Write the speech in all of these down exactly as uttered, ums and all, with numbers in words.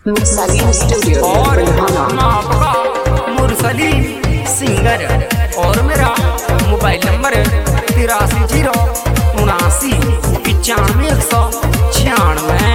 Mursalim studio और आपका Mursalim singer और मेरा मोबाइल नंबर तिरासी जीरो उनासी पचानवे एक सौ छियानवे।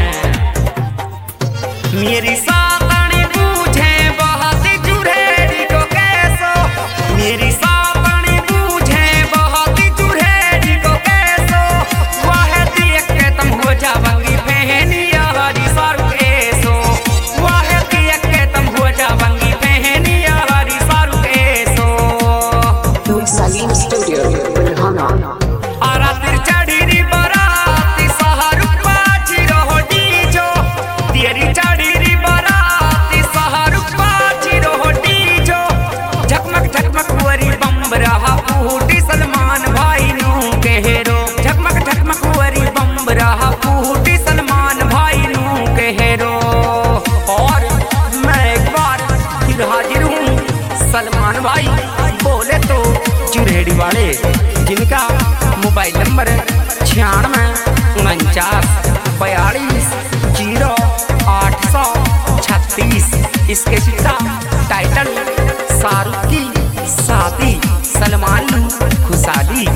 मेरी सातनी बूझे बहुत चुरेरी को कैसो, मेरी सातनी बूझे बहुत चुरेरी को कैसो, वह देख के तुम हो जाओगी बहनी यारी सारू ऐसो, वह देख के तुम हो जाओगी बहनी यारी सारू ऐसो। मुरसलीम स्टूडियो बुल्हाना आरा तिर चढ़ी री बारात सहारू पाची रहो डीजो, तेरी चढ़ी री बारात सहारू पाची रहो डीजो, झकमक झकमक वरी बम रहा फूटी सलमान भाई नू कहरो, झकमक झकमक वरी बम रहा फूटी सलमान भाई नू कहरो। और मैं एक बार फिर हाजिर हूँ सलमान भाई बोले तो चुरेड़ी वाले, जिनका मोबाइल नंबर छियानवे उनचास बयालीस जीरो आठ सौ छत्तीस। इसके सीधा टाइटल शाहरुख की शादी सलमान खुशहाली।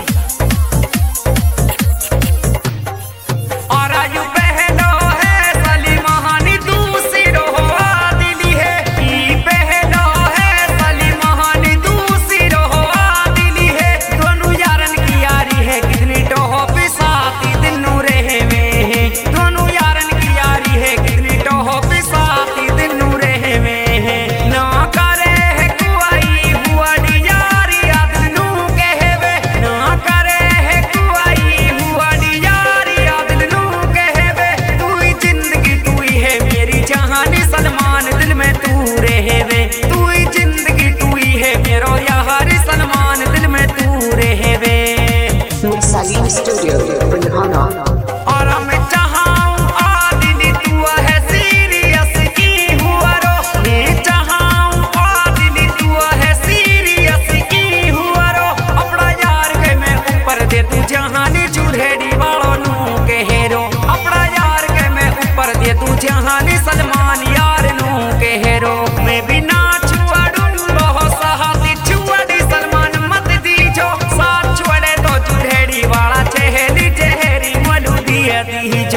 और आयु पहलो है सलीमानी दूसरी रोहो दिली है, ई पहलो है सलीमानी दूसरी रोहो दिली है, दोनों यारन की यारी है कितनी टोहो पिसाती दिल नू रहे में है, दोनों यारन की यारी है कितनी टोहो पिसाती दिल नू रहे में है। ना करे है कुआई हुआड़ी यारी याद नू कहवे, ना करे है कुआई हुआड़ी यारी याद नू कहवे, तू ही जिंदगी तू ही है मेरी जहानी सलमान दिल में तू रहवे, तू ही जिंदगी तू ही है मेरो यारी सलमान दिल में तू रहवे। मुरसलीम स्टूडियो बुल्हाना और मैं चाहूं आदिनी तू है सीरियस की हुआ रो, मैं चाहूं आदिनी तू है सीरियस की हुआ रो, अपना यार के मैं ऊपर दे तू जहानी चुरेड़ी वालों नू कहरो, अपना यार के मैं ऊपर दे तू जहानी सलमान यार नू कहरो। मैं भी नाचू अड़ू बहुत सहाती चुअड़ी सलमान मत दीजो, साथ छोड़े तो चुरेड़ी वाला चेहरी चेहरी मलू दिया दीजो।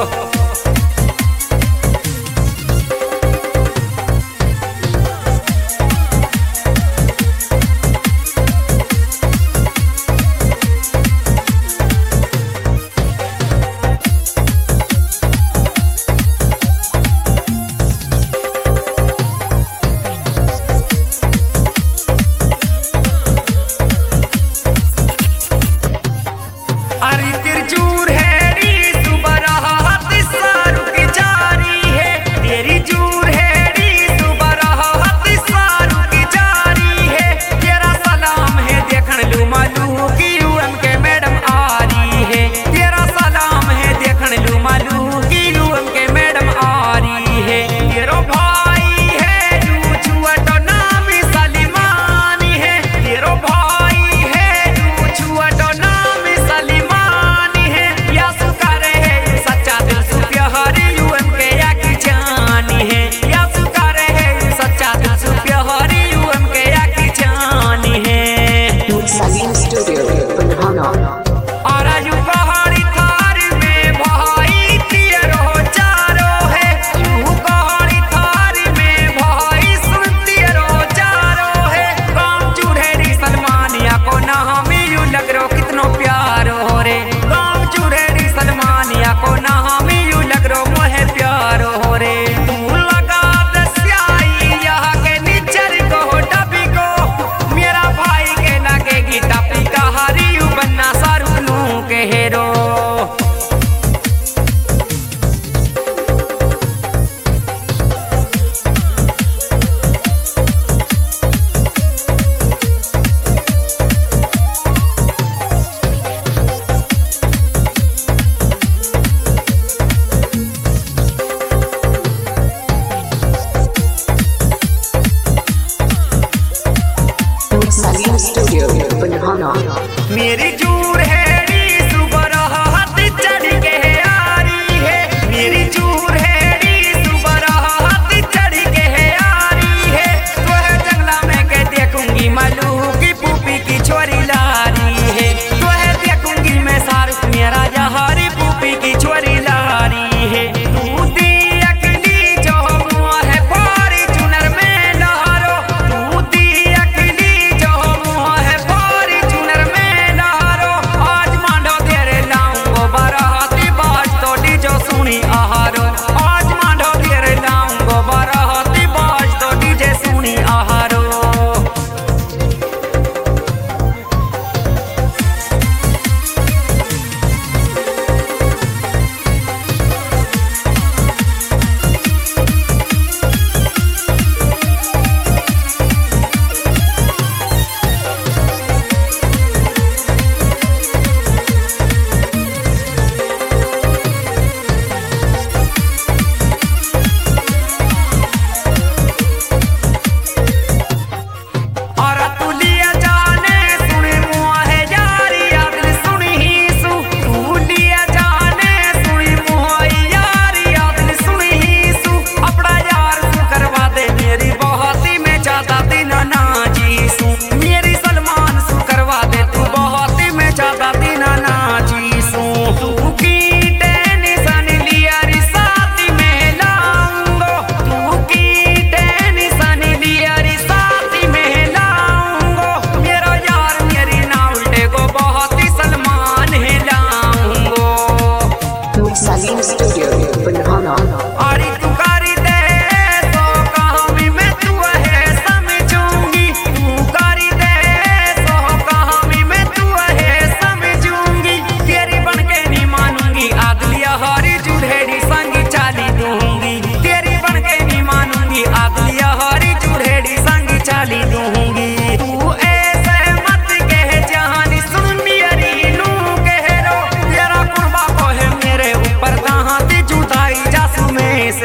अरे तिरजूर है री सुबह राहत सारू की जारी है, तेरी जूर है री सुबह राहत सारू की जारी है, तेरा सलाम है देखन लू मालू की यूएम के मैडम आ रही है, तेरा सलाम है देखन लू मालू की यूएम के मैडम आ रही है। तेरो भाई है जू छुअट नाम सलीमानी है, तेरो भाई है जू छुअट नाम सलीमानी है, या सुकर है सच्चा दिल सु प्यारी यूएम के या की जानी है, या सुकर है सच्चा दिल सु प्यारी यूएम के या की जानी है। मुरसलीम स्टूडियो बुल्हाना और आयु पहाड़ी थार में भाई तेरो चारो है, यू पहाड़ी थार में भाई सुन तेरो चारो है, गाँव चुरेड़ी सलमानिया को ना हमें यू लग रो कितनो प्यार हो रे, गाँव चुरेड़ी सलमानिया को ना हमें यू लग रो मोहे प्यार हो रे। तू लगा दस्याई यहाँ के निचर को डबी को, मेरा भाई के लगेगी टपी का हरी यू बनना सारू नू कहरो। मुरसलीम स्टूडियो बुल्हाना मेरी जूर है री सुबह राहत चढ़ के आ रही है, मेरी जूर है री सुबह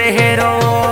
सेहरो।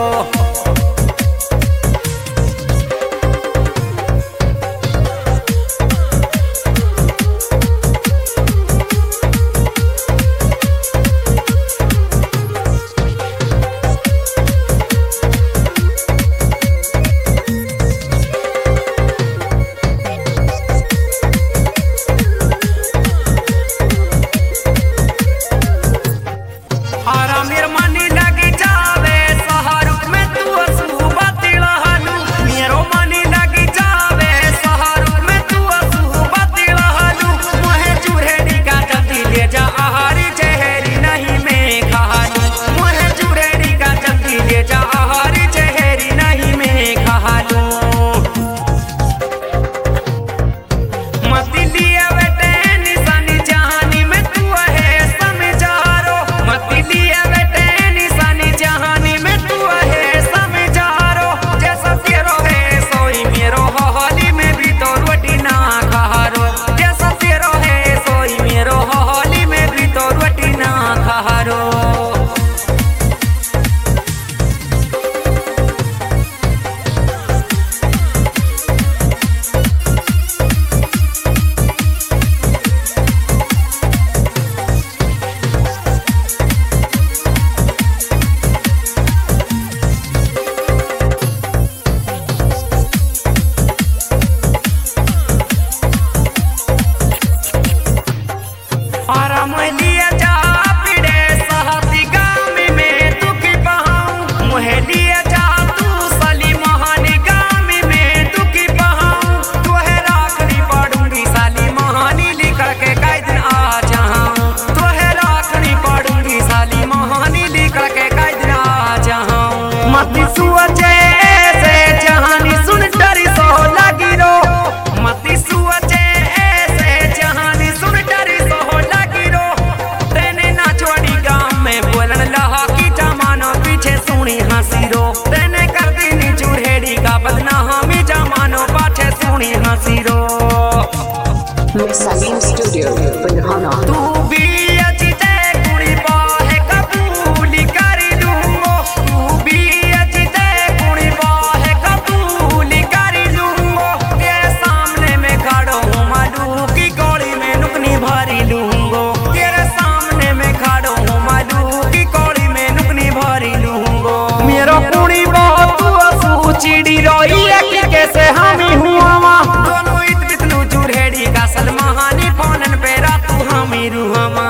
Salim Studio, Banhana. तू भी अजीते कुड़ी बाहे कबूली कर लूंगो, तू भी अजीते कुड़ी बाहे कबूली कर लूंगो। तेरे सामने में खड़ो हूँ मालू की कौड़ी में नुकनी भरी लूंगो। तेरे सामने में खड़ो हूँ मालू की कौड़ी में नुकनी भरी लूंगो। मेरा कुड़ी बहुत असू चिड़ी रोई है कि कैसे हामी हुआ दोनों इत बितलू चूड़ेड़ी का सलमानी फोनन पे रातू हमी रूहमा।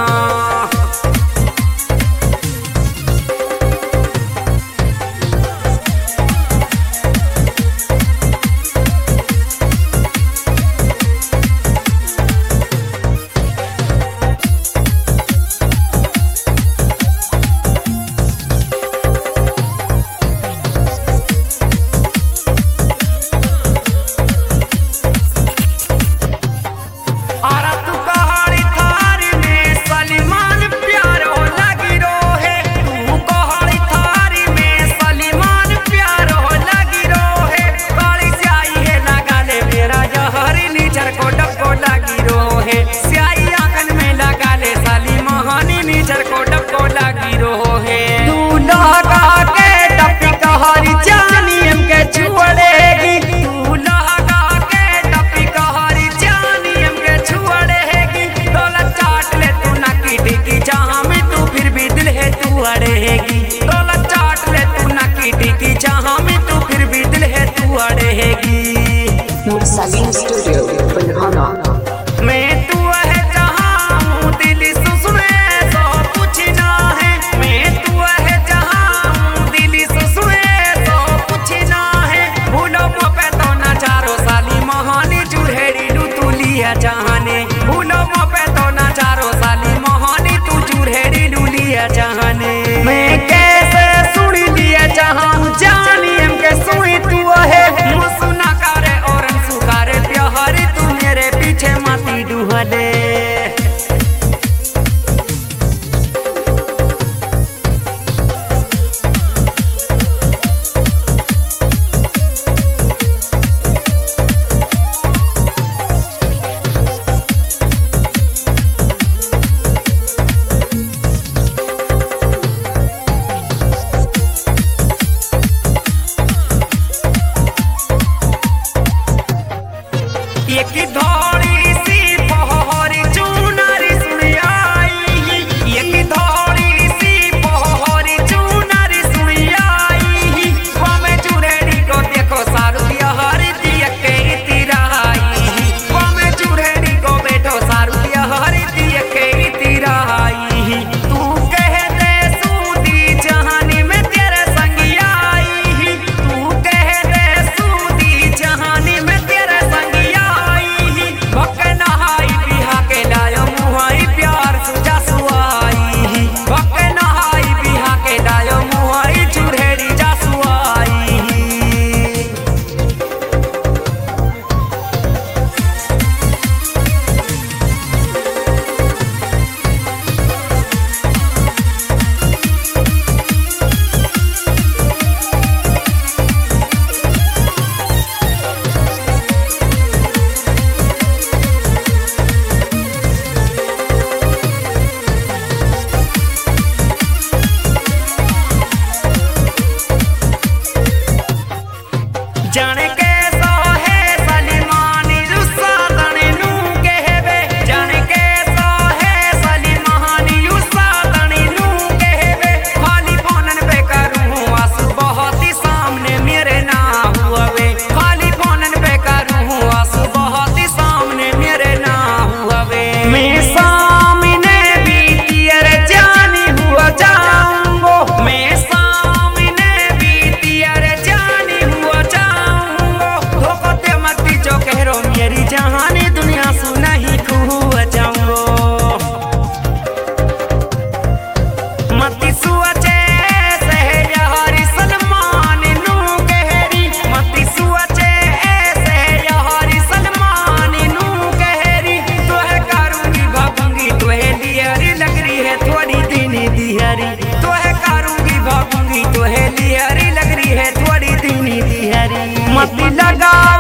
मती लगा